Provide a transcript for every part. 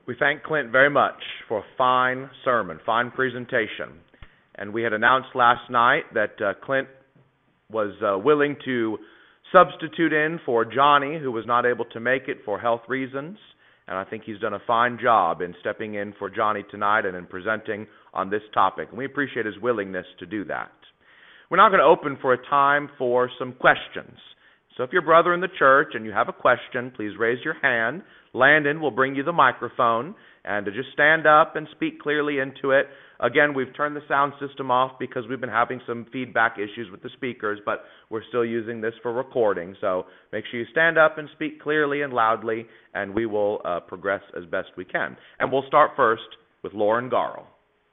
We thank Clint very much for a fine sermon, fine presentation. And we had announced last night that Clint was willing to substitute in for Johnny, who was not able to make it for health reasons. And I think he's done a fine job in stepping in for Johnny tonight and in presenting on this topic. And we appreciate his willingness to do that. We're now going to open for a time for some questions. So if you're a brother in the church and you have a question, please raise your hand. Landon will bring you the microphone, and to just stand up and speak clearly into it. Again, we've turned the sound system off because we've been having some feedback issues with the speakers, but we're still using this for recording. So make sure you stand up and speak clearly and loudly, and we will progress as best we can. And we'll start first with Lauren Garl.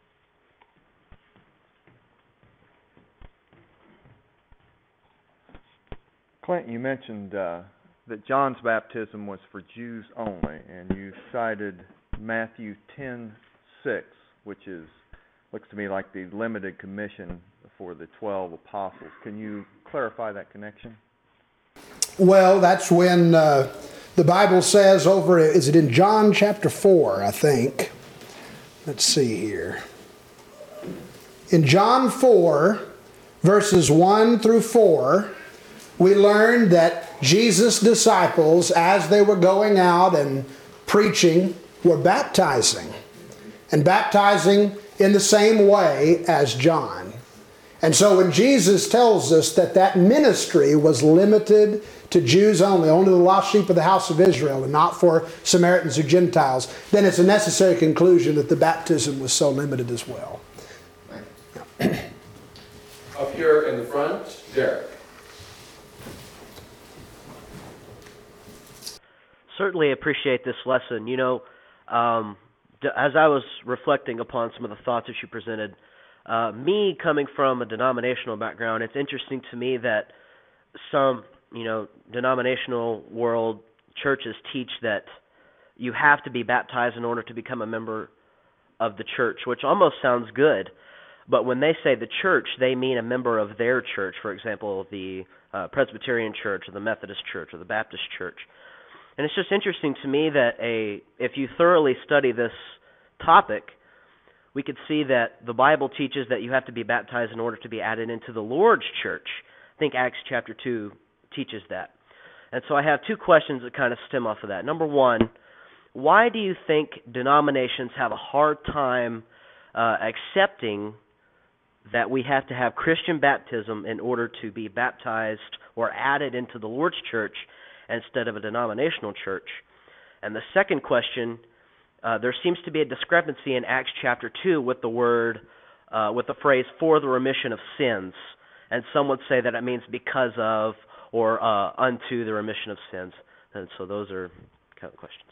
Clint, you mentioned that John's baptism was for Jews only, and you cited Matthew 10:6, which looks to me like the limited commission for the 12 apostles. Can you clarify that connection? Well, that's when the Bible says over, is it in John chapter 4, I think? Let's see here. In John 4, verses 1 through 4, we learned that Jesus' disciples, as they were going out and preaching, were baptizing. And baptizing in the same way as John. And so when Jesus tells us that that ministry was limited to Jews only the lost sheep of the house of Israel, and not for Samaritans or Gentiles, then it's a necessary conclusion that the baptism was so limited as well. Up here in the front, Derek. Certainly appreciate this lesson. You know, as I was reflecting upon some of the thoughts that you presented, me coming from a denominational background, it's interesting to me that some, denominational world churches teach that you have to be baptized in order to become a member of the church, which almost sounds good. But when they say the church, they mean a member of their church, for example, the Presbyterian church or the Methodist church or the Baptist church. And it's just interesting to me that if you thoroughly study this topic, we could see that the Bible teaches that you have to be baptized in order to be added into the Lord's church. I think Acts chapter 2 teaches that. And so I have two questions that kind of stem off of that. Number one, why do you think denominations have a hard time accepting that we have to have Christian baptism in order to be baptized or added into the Lord's church instead of a denominational church? And the second question, there seems to be a discrepancy in Acts chapter 2 with the phrase, for the remission of sins. And some would say that it means because of or unto the remission of sins. And so those are kind of questions.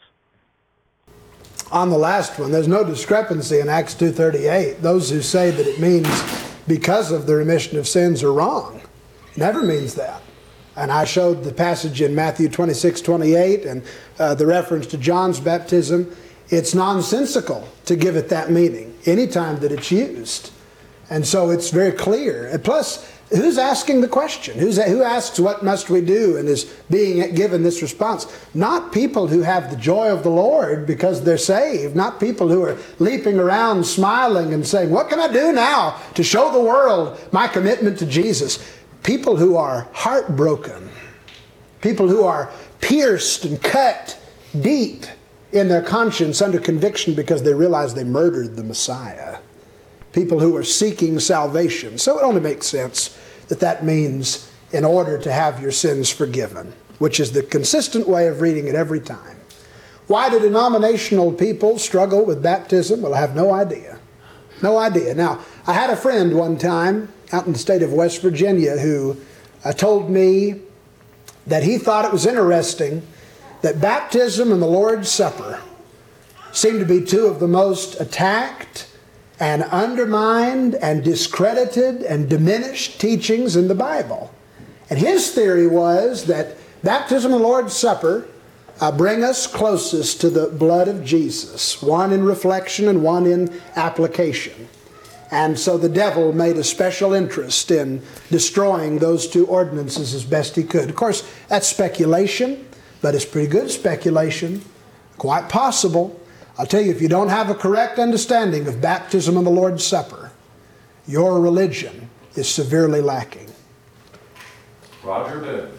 On the last one, there's no discrepancy in Acts 2:38. Those who say that it means because of the remission of sins are wrong. It never means that. And I showed the passage in Matthew 26:28 and the reference to John's baptism. It's nonsensical to give it that meaning anytime that it's used. And so it's very clear. And plus, who's asking the question? Who asks what must we do and is being given this response? Not people who have the joy of the Lord because they're saved. Not people who are leaping around smiling and saying, what can I do now to show the world my commitment to Jesus? People who are heartbroken. People who are pierced and cut deep in their conscience under conviction because they realize they murdered the Messiah. People who are seeking salvation. So it only makes sense that means in order to have your sins forgiven, which is the consistent way of reading it every time. Why do denominational people struggle with baptism? Well, I have no idea. No idea. Now, I had a friend one time out in the state of West Virginia who told me that he thought it was interesting that baptism and the Lord's Supper seem to be two of the most attacked and undermined and discredited and diminished teachings in the Bible. And his theory was that baptism and the Lord's Supper bring us closest to the blood of Jesus, one in reflection and one in application. And so the devil made a special interest in destroying those two ordinances as best he could. Of course, that's speculation, but it's pretty good speculation, quite possible. I'll tell you, if you don't have a correct understanding of baptism and the Lord's Supper, your religion is severely lacking. Roger Boone.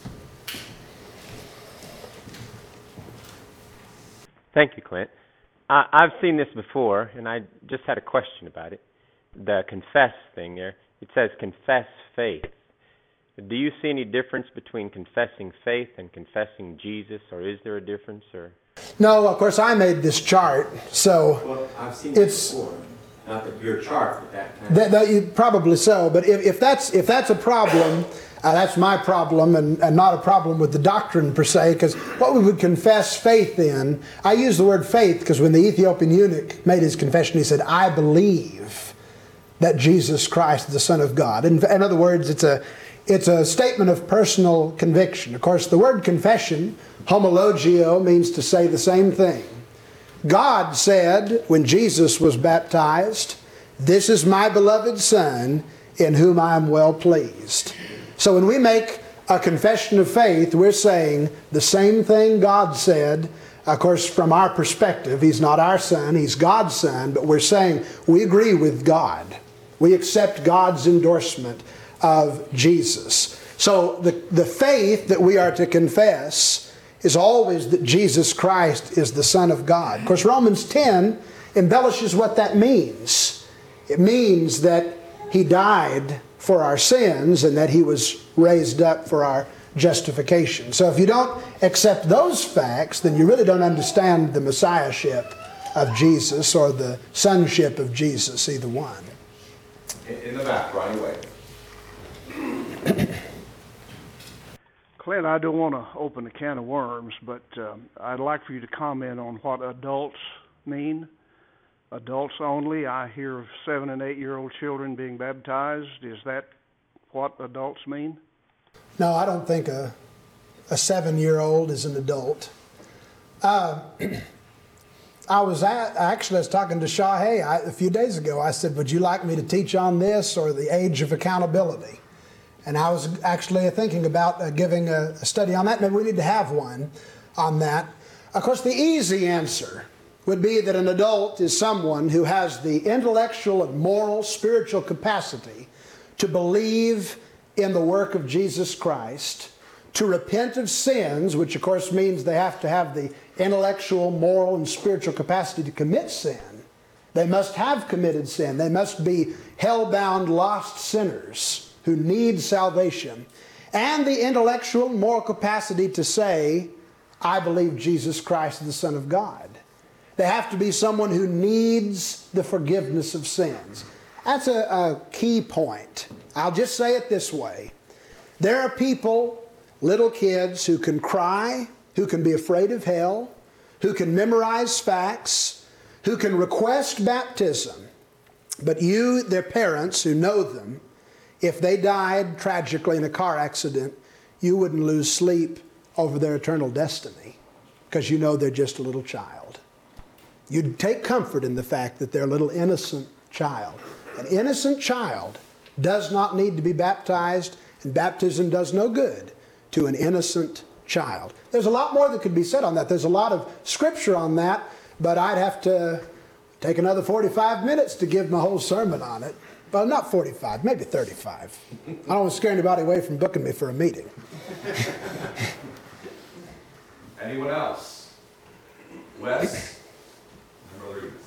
Thank you, Clint. I've seen this before, and I just had a question about it. The confess thing there. It says confess faith. Do you see any difference between confessing faith and confessing Jesus, or is there a difference? Or No, of course, I made this chart, so Well, I've seen it's this before. Not that your chart, but that kind of... probably so. But if that's a problem, that's my problem, and not a problem with the doctrine per se. Because what we would confess faith in, I use the word faith because when the Ethiopian eunuch made his confession, he said, "I believe that Jesus Christ is the Son of God." In other words, it's a statement of personal conviction. Of course, the word confession, homologio, means to say the same thing. God said when Jesus was baptized, "This is my beloved Son, in whom I am well pleased." So when we make a confession of faith, we're saying the same thing God said. Of course, from our perspective, He's not our Son, He's God's Son, but we're saying we agree with God. We accept God's endorsement of Jesus. So the faith that we are to confess is always that Jesus Christ is the Son of God. Of course, Romans 10 embellishes what that means. It means that He died for our sins and that He was raised up for our justification. So if you don't accept those facts, then you really don't understand the Messiahship of Jesus or the sonship of Jesus, either one. In the back, right away. Clint, I don't want to open a can of worms, but I'd like for you to comment on what adults mean. Adults only. I hear of 7- and 8-year-old children being baptized. Is that what adults mean? No, I don't think a 7-year-old is an adult. I was talking to Shahay a few days ago. I said, "Would you like me to teach on this or the age of accountability?" And I was actually thinking about giving a study on that. Maybe we need to have one on that. Of course, the easy answer would be that an adult is someone who has the intellectual and moral, spiritual capacity to believe in the work of Jesus Christ, to repent of sins, which of course means they have to have the intellectual, moral, and spiritual capacity to commit sin. They must have committed sin. They must be hell-bound, lost sinners who need salvation, and the intellectual and moral capacity to say, "I believe Jesus Christ is the Son of God." They have to be someone who needs the forgiveness of sins. That's a key point. I'll just say it this way. There are people, little kids, who can cry, who can be afraid of hell, who can memorize facts, who can request baptism. But you, their parents who know them, if they died tragically in a car accident, you wouldn't lose sleep over their eternal destiny because you know they're just a little child. You'd take comfort in the fact that they're a little innocent child. An innocent child does not need to be baptized, and baptism does no good to an innocent child. There's a lot more that could be said on that. There's a lot of scripture on that, but I'd have to take another 45 minutes to give my whole sermon on it. Well, not 45, maybe 35. I don't want to scare anybody away from booking me for a meeting. Anyone else? Wes? Brother Eavis.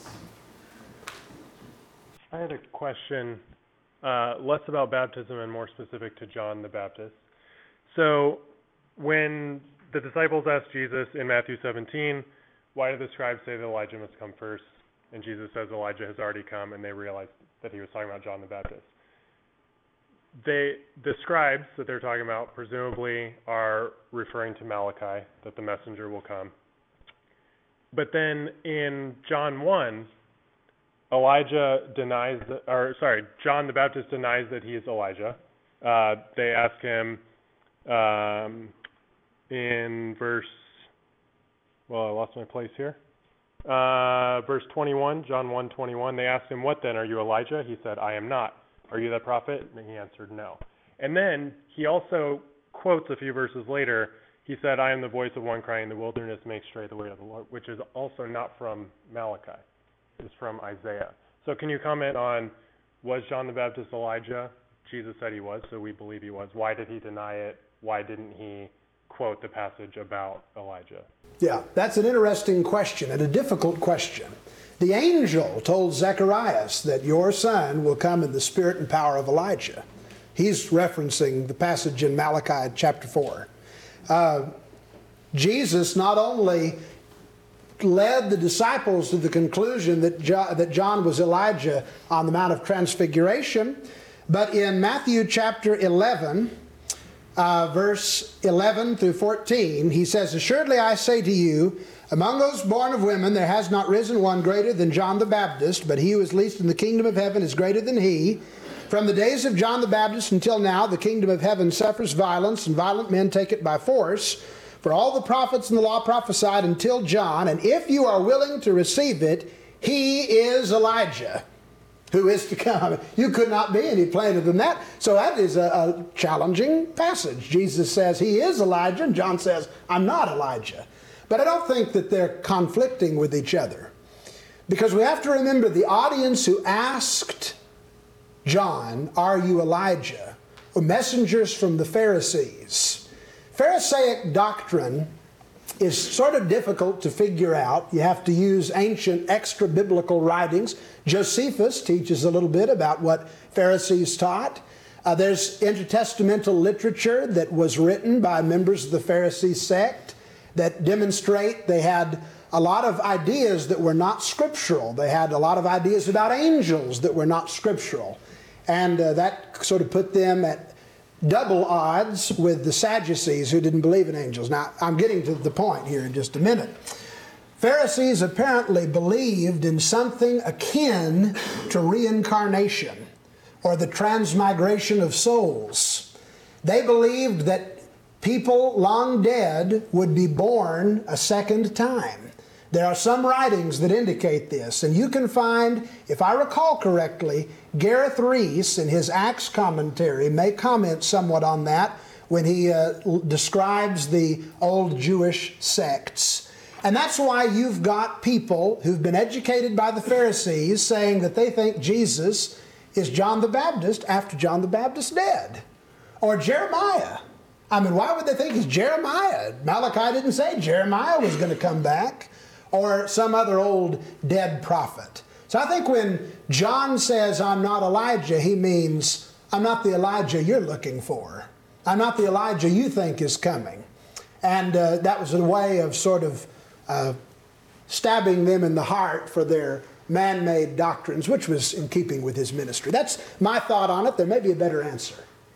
I had a question, less about baptism and more specific to John the Baptist. So when the disciples asked Jesus in Matthew 17, "Why did the scribes say that Elijah must come first?" And Jesus says Elijah has already come, and they realized that he was talking about John the Baptist. The scribes that they're talking about presumably are referring to Malachi, that the messenger will come. But then in John 1, John the Baptist denies that he is Elijah. They ask him in verse, I lost my place here. Verse 21, John 1:21, they asked him, "What then? Are you Elijah?" He said, "I am not." "Are you the prophet?" And he answered, "No." And then he also quotes a few verses later, he said, I am the voice of one crying in the wilderness, make straight the way of the Lord, which is also not from Malachi. It's from Isaiah. So can you comment on, was John the Baptist Elijah? Jesus said he was, so we believe he was. Why did he deny it? Why didn't he quote the passage about Elijah? Yeah, that's an interesting question and a difficult question. The angel told Zacharias that your son will come in the spirit and power of Elijah. He's referencing the passage in Malachi chapter 4. Jesus not only led the disciples to the conclusion that John was Elijah on the Mount of Transfiguration, but in Matthew chapter 11, verse 11 through 14, he says, Assuredly I say to you, among those born of women there has not risen one greater than John the Baptist, but he who is least in the kingdom of heaven is greater than he. From the days of John the Baptist until now, the kingdom of heaven suffers violence, and violent men take it by force. For all the prophets and the law prophesied until John, and if you are willing to receive it, he is Elijah, who is to come. You could not be any plainer than that. So that is a challenging passage. Jesus says he is Elijah, and John says, I'm not Elijah. But I don't think that they're conflicting with each other. Because we have to remember the audience who asked John, are you Elijah? Were messengers from the Pharisees. Pharisaic doctrine is sort of difficult to figure out. You have to use ancient extra-biblical writings. Josephus teaches a little bit about what Pharisees taught. There's intertestamental literature that was written by members of the Pharisee sect that demonstrate they had a lot of ideas that were not scriptural. They had a lot of ideas about angels that were not scriptural. And that sort of put them at double odds with the Sadducees who didn't believe in angels. Now, I'm getting to the point here in just a minute. Pharisees apparently believed in something akin to reincarnation or the transmigration of souls. They believed that people long dead would be born a second time. There are some writings that indicate this, and you can find, if I recall correctly, Gareth Rees in his Acts commentary may comment somewhat on that when he describes the old Jewish sects. And that's why you've got people who've been educated by the Pharisees saying that they think Jesus is John the Baptist after John the Baptist dead. Or Jeremiah. I mean, why would they think he's Jeremiah? Malachi didn't say Jeremiah was going to come back. Or some other old dead prophet. So I think when John says, I'm not Elijah, he means, I'm not the Elijah you're looking for. I'm not the Elijah you think is coming. And that was a way of sort of stabbing them in the heart for their man-made doctrines, which was in keeping with his ministry. That's my thought on it. There may be a better answer.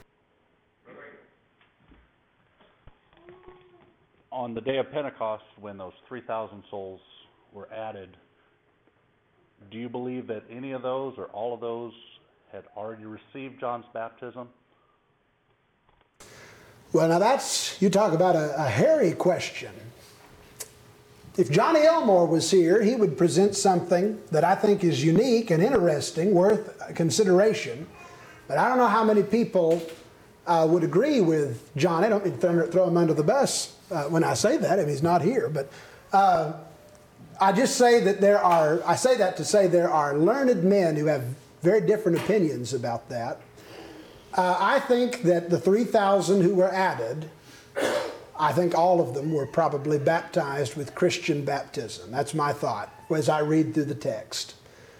On the day of Pentecost, when those 3,000 souls were added, do you believe that any of those or all of those had already received John's baptism? Well, now you talk about a hairy question. If Johnny Elmore was here, he would present something that I think is unique and interesting, worth consideration. But I don't know how many people would agree with John. I don't mean to throw him under the bus when I say that. I mean, he's not here. But I just say that I say that to say there are learned men who have very different opinions about that. I think that the 3,000 who were added, I think all of them were probably baptized with Christian baptism. That's my thought as I read through the text.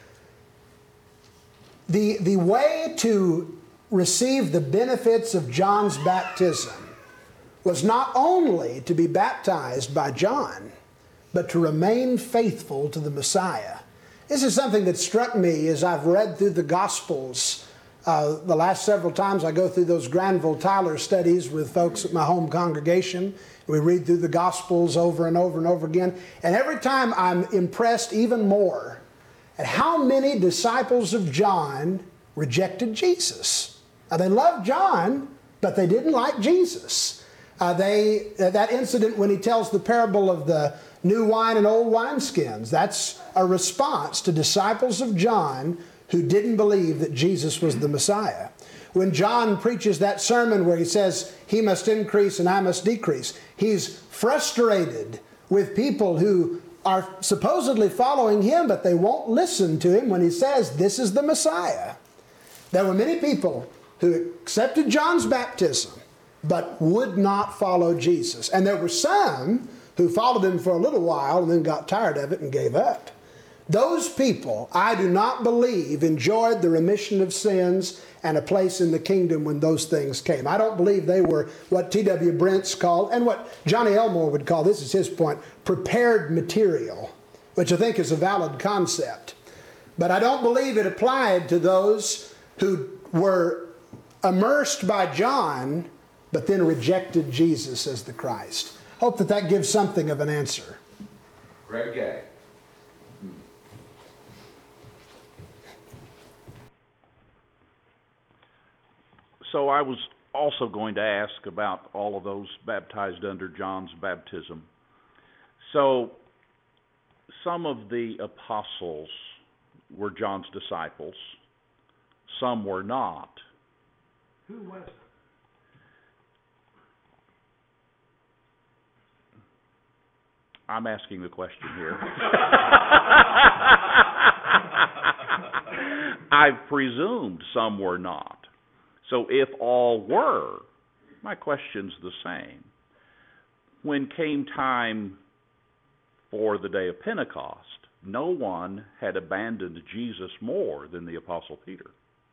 The way to receive the benefits of John's baptism was not only to be baptized by John, but to remain faithful to the Messiah. This is something that struck me as I've read through the Gospels. The last several times I go through those Granville Tyler studies with folks at my home congregation. We read through the Gospels over and over and over again. And every time I'm impressed even more at how many disciples of John rejected Jesus. Now, they loved John, but they didn't like Jesus. That incident when he tells the parable of the new wine and old wineskins, that's a response to disciples of John who didn't believe that Jesus was the Messiah. When John preaches that sermon where he says, he must increase and I must decrease, he's frustrated with people who are supposedly following him, but they won't listen to him when he says, this is the Messiah. There were many people who accepted John's baptism, but would not follow Jesus. And there were some who followed him for a little while and then got tired of it and gave up. Those people, I do not believe, enjoyed the remission of sins and a place in the kingdom when those things came. I don't believe they were what T.W. Brents called, and what Johnny Elmore would call, this is his point, prepared material, which I think is a valid concept. But I don't believe it applied to those who were immersed by John, but then rejected Jesus as the Christ. Hope that that gives something of an answer. Greg Gay. So I was also going to ask about all of those baptized under John's baptism. So some of the apostles were John's disciples. Some were not. Who was it? I'm asking the question here. I've presumed some were not. So if all were, my question's the same. When came time for the day of Pentecost, no one had abandoned Jesus more than the Apostle Peter.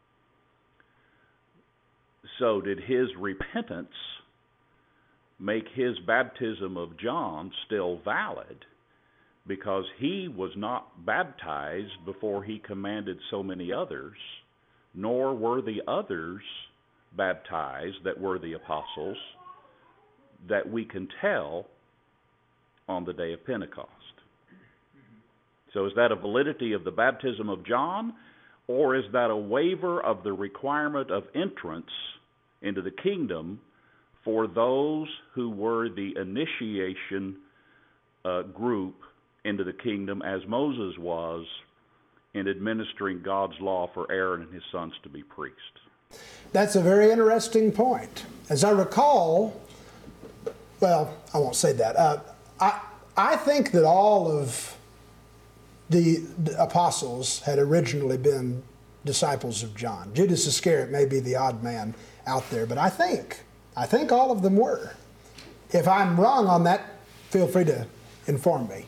So did his repentance make his baptism of John still valid? Because he was not baptized before he commanded so many others, nor were the others baptized that were the apostles, that we can tell on the day of Pentecost. So is that a validity of the baptism of John, or is that a waiver of the requirement of entrance into the kingdom for those who were the initiation group into the kingdom, as Moses was in administering God's law for Aaron and his sons to be priests? That's a very interesting point. As I recall, well, I won't say that. I think that all of the apostles had originally been disciples of John. Judas Iscariot may be the odd man out there, but I think all of them were. If I'm wrong on that, feel free to inform me.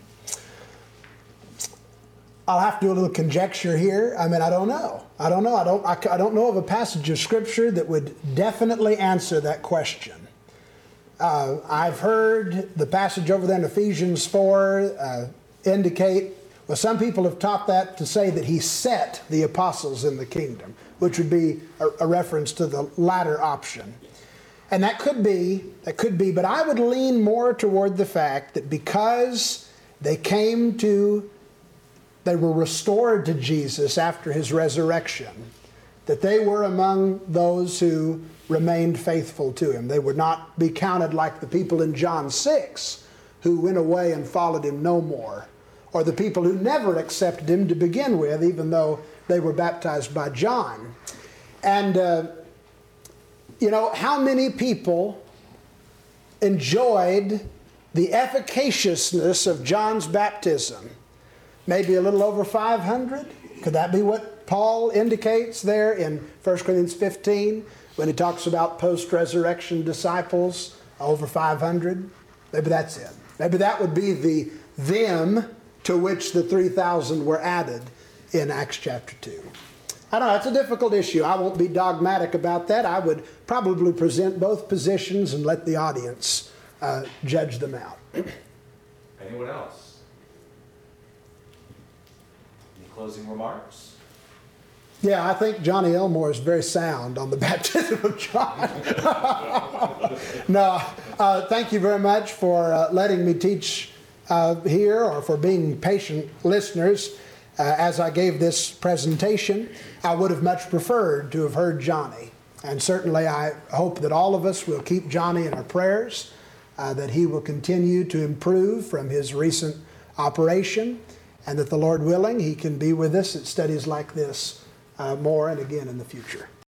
I'll have to do a little conjecture here. I mean, I don't know. I don't know of a passage of Scripture that would definitely answer that question. I've heard the passage over there in Ephesians 4 indicate, well, some people have taught that to say that he set the apostles in the kingdom, which would be a reference to the latter option. And that could be, but I would lean more toward the fact that because they were restored to Jesus after his resurrection, that they were among those who remained faithful to him. They would not be counted like the people in John 6 who went away and followed him no more, or the people who never accepted him to begin with, even though they were baptized by John. And, how many people enjoyed the efficaciousness of John's baptism? Maybe a little over 500? Could that be what Paul indicates there in 1 Corinthians 15 when he talks about post-resurrection disciples? Over 500? Maybe that's it. Maybe that would be the them to which the 3,000 were added in Acts chapter 2. I don't know, it's a difficult issue. I won't be dogmatic about that. I would probably present both positions and let the audience judge them out. Anyone else? Any closing remarks? Yeah, I think Johnny Elmore is very sound on the baptism of John. No, thank you very much for letting me teach here, or for being patient listeners as I gave this presentation. I would have much preferred to have heard Johnny. And certainly I hope that all of us will keep Johnny in our prayers, that he will continue to improve from his recent operation, and that the Lord willing, he can be with us at studies like this more and again in the future.